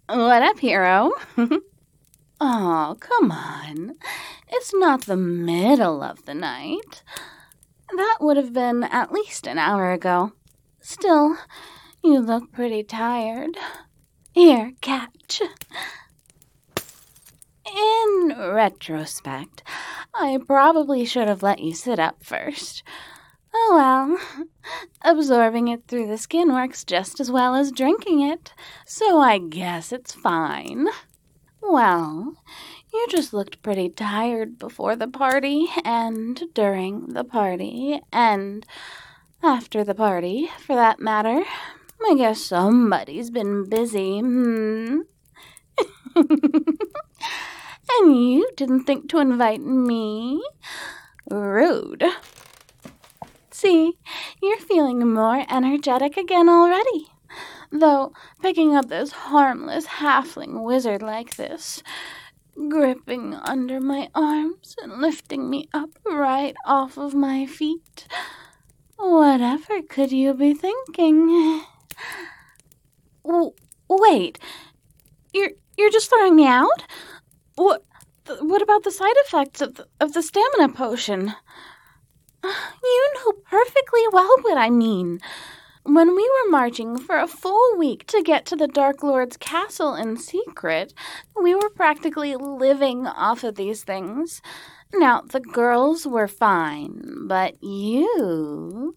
What up, hero? Oh, come on. It's not the middle of the night. That would have been at least an hour ago. Still, you look pretty tired. Here, catch. In retrospect, I probably should have let you sit up first. Oh well, absorbing it through the skin works just as well as drinking it, so I guess it's fine. Well, you just looked pretty tired before the party, and during the party, and after the party, for that matter. I guess somebody's been busy, And you didn't think to invite me? Rude. See, you're feeling more energetic again already. Though, picking up this harmless halfling wizard like this, gripping under my arms and lifting me up right off of my feet, whatever could you be thinking? Wait, you're just throwing me out? What about the side effects of the stamina potion? You know perfectly well what I mean. When we were marching for a full week to get to the Dark Lord's castle in secret, we were practically living off of these things. Now, the girls were fine, but you...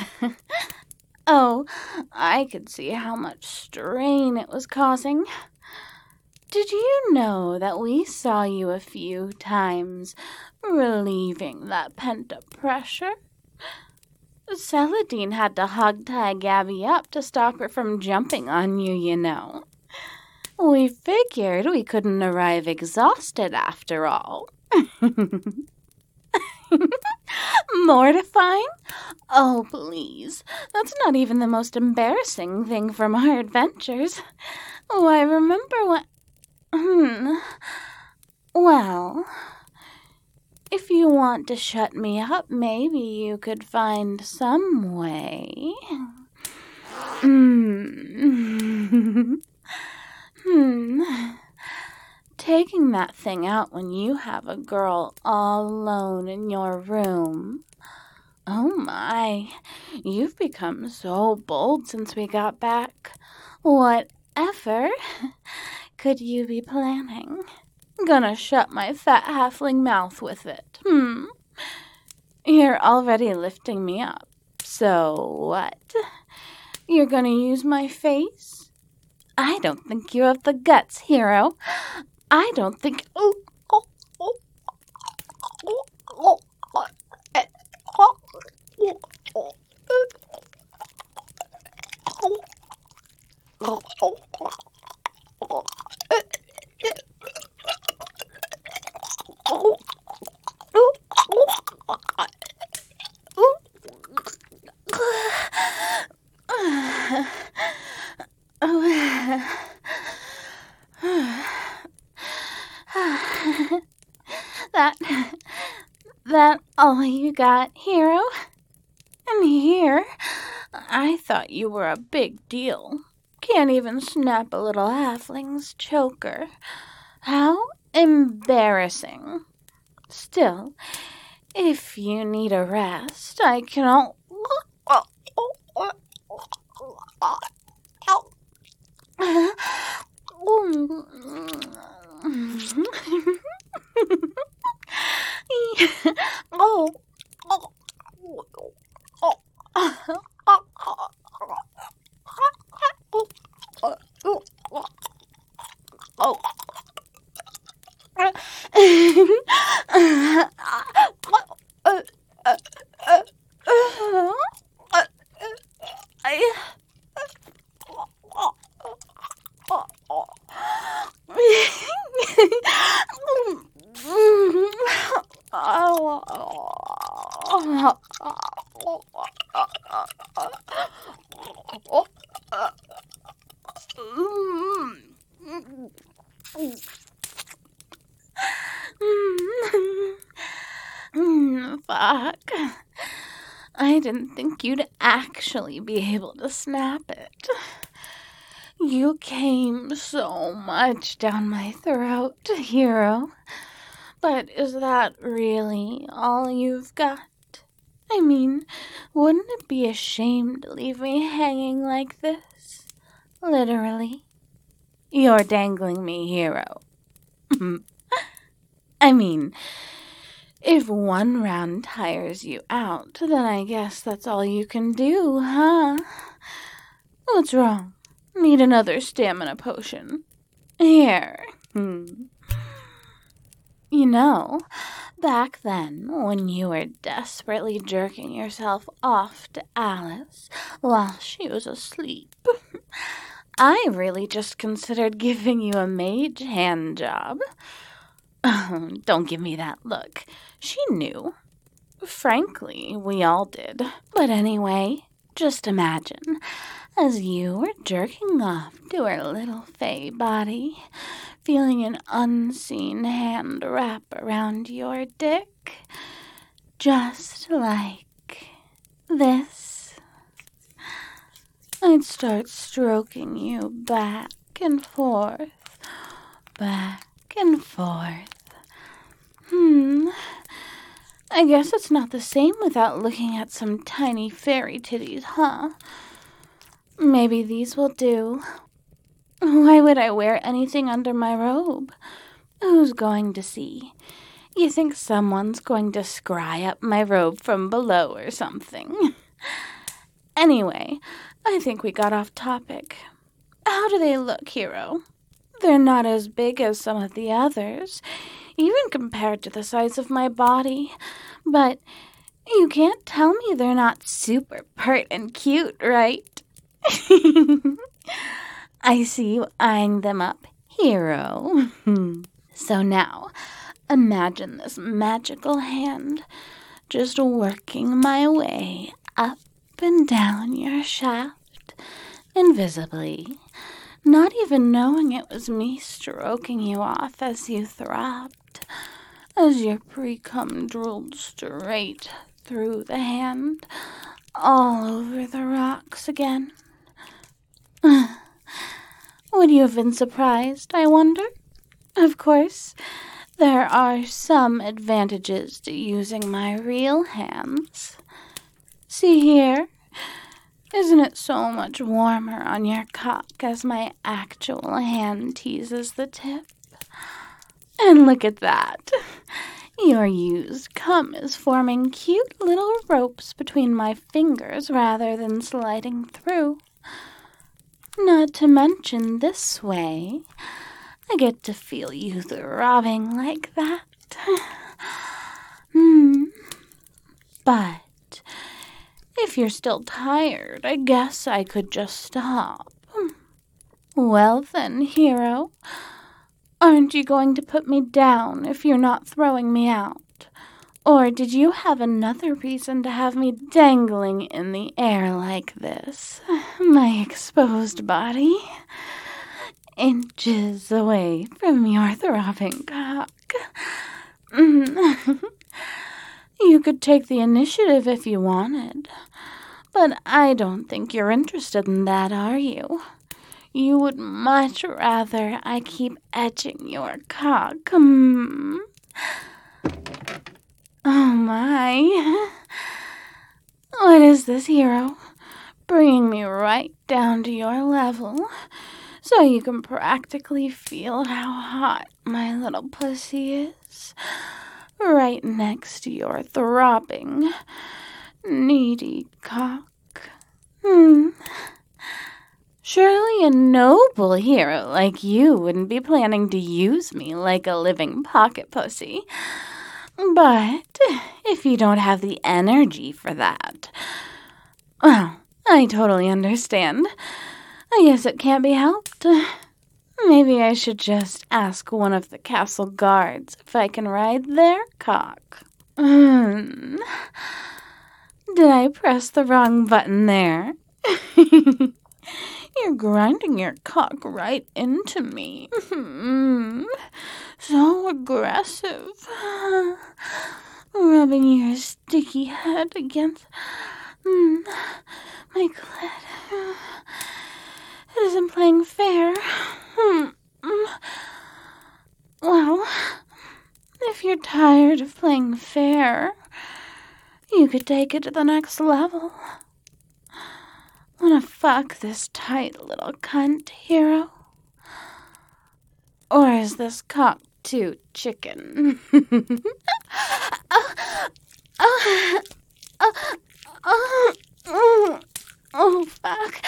Oh, I could see how much strain it was causing. Did you know that we saw you a few times relieving that pent-up pressure? Celadine had to hog-tie Gabby up to stop her from jumping on you, you know. We figured we couldn't arrive exhausted after all. Mortifying? Oh, please. That's not even the most embarrassing thing from our adventures. Why, remember when... Well, if you want to shut me up, maybe you could find some way. Taking that thing out when you have a girl all alone in your room. Oh my, you've become so bold since we got back. Whatever could you be planning? Gonna shut my fat halfling mouth with it, You're already lifting me up, so what? You're gonna use my face? I don't think you have the guts, hero. I don't think... That all you got, hero? And here, I thought you were a big deal. Can't even snap a little halfling's choker. How embarrassing. Still, if you need a rest, I can Fuck. I didn't think you'd actually be able to snap it. You came so much down my throat, hero. But is that really all you've got? I mean, wouldn't it be a shame to leave me hanging like this? Literally. You're dangling me, hero. I mean, if one round tires you out, then I guess that's all you can do, huh? What's wrong? Need another stamina potion? Here. You know, back then, when you were desperately jerking yourself off to Alice while she was asleep, I really just considered giving you a mage hand job. Don't give me that look. She knew. Frankly, we all did. But anyway, just imagine, as you were jerking off to her little fey body, feeling an unseen hand wrap around your dick, just like this. I'd start stroking you back and forth, back and forth. I guess it's not the same without looking at some tiny fairy titties, huh? Maybe these will do. Why would I wear anything under my robe? Who's going to see? You think someone's going to scry up my robe from below or something? Anyway, I think we got off topic. How do they look, hero? They're not as big as some of the others, even compared to the size of my body. But you can't tell me they're not super pert and cute, right? I see you eyeing them up, hero. So now, imagine this magical hand just working my way up and down your shaft, invisibly, not even knowing it was me stroking you off as you throbbed, as your pre-cum drooled straight through the hand, all over the rocks again. Would you have been surprised, I wonder? Of course, there are some advantages to using my real hands. See here? Isn't it so much warmer on your cock as my actual hand teases the tip? And look at that. Your used cum is forming cute little ropes between my fingers rather than sliding through. Not to mention this way, I get to feel you throbbing like that. But if you're still tired, I guess I could just stop. Well then, hero, aren't you going to put me down if you're not throwing me out? Or did you have another reason to have me dangling in the air like this, my exposed body, inches away from your throbbing cock? You could take the initiative if you wanted, but I don't think you're interested in that, are you? You would much rather I keep edging your cock. Oh my. What is this, hero? Bringing me right down to your level, so you can practically feel how hot my little pussy is, right next to your throbbing, needy cock. Surely a noble hero like you wouldn't be planning to use me like a living pocket pussy. But if you don't have the energy for that, well, I totally understand. I guess it can't be helped. Maybe I should just ask one of the castle guards if I can ride their cock. Did I press the wrong button there? You're grinding your cock right into me. So aggressive. Rubbing your sticky head against my clit. It isn't playing fair. tired of playing fair, you could take it to the next level. Wanna fuck this tight little cunt, hero? Or is this cock too chicken? Oh, fuck.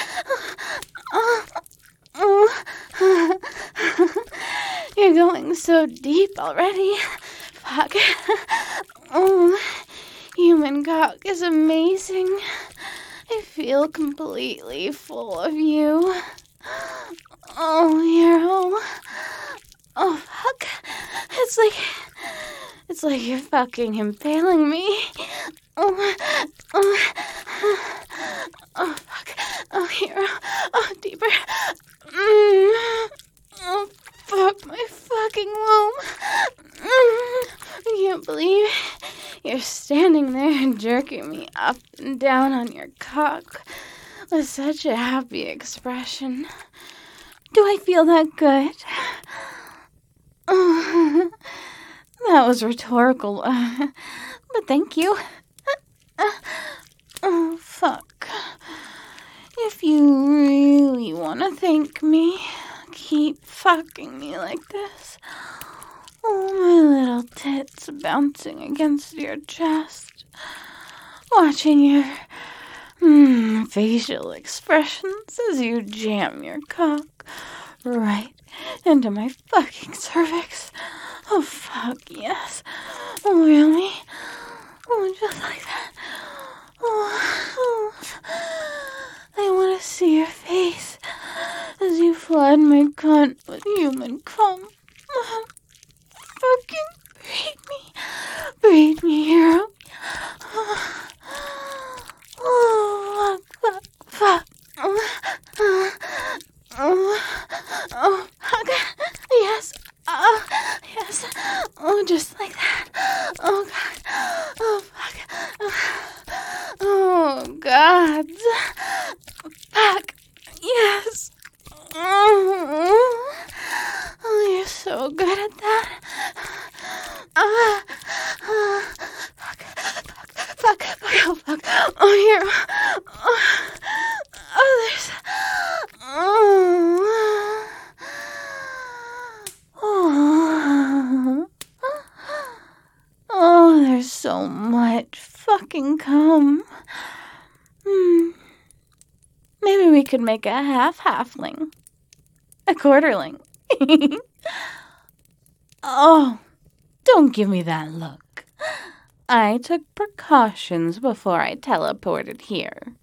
You're going so deep already. Fuck. Oh, human cock is amazing. I feel completely full of you. Oh, hero. Oh, fuck. It's like you're fucking impaling me. Oh, fuck. Oh, hero. Oh, deeper. Oh, fuck my fucking womb. I can't believe you're standing there and jerking me up and down on your cock with such a happy expression. Do I feel that good? Oh, that was rhetorical, but thank you. Oh, fuck. If you really want to thank me, keep fucking me like this. Oh, my little tits bouncing against your chest. Watching your facial expressions as you jam your cock right into my fucking cervix. Oh, fuck, yes. Oh, really? Oh, just like that. Oh. I want to see your face as you flood my cunt with human cum. Fucking breed me, hero. Oh, fuck. Oh, fuck. Yes. Yes. Oh, just like that. Oh, God. Oh, fuck. Oh, God. Fuck. Yes. Oh, you're so good at that. Fuck. Oh, fuck. Oh, here. Oh, there's... Oh, there's so much fucking cum. Maybe we could make a half-halfling. A quarterling. Oh, don't give me that look. I took precautions before I teleported here.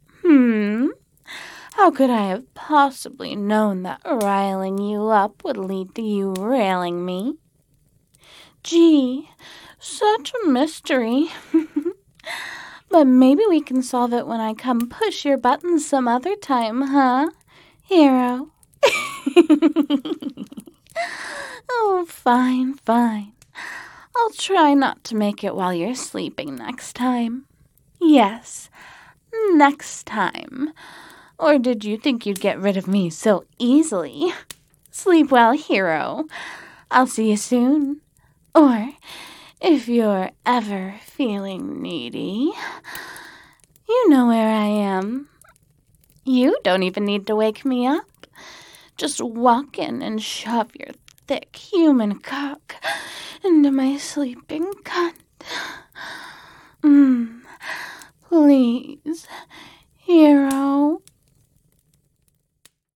How could I have possibly known that riling you up would lead to you railing me? Gee, such a mystery. But maybe we can solve it when I come push your buttons some other time, huh, hero? Oh, fine. I'll try not to make it while you're sleeping next time. Yes, next time. Or did you think you'd get rid of me so easily? Sleep well, hero. I'll see you soon. Or, if you're ever feeling needy, you know where I am. You don't even need to wake me up. Just walk in and shove your thick human cock into my sleeping cunt. Please, hero.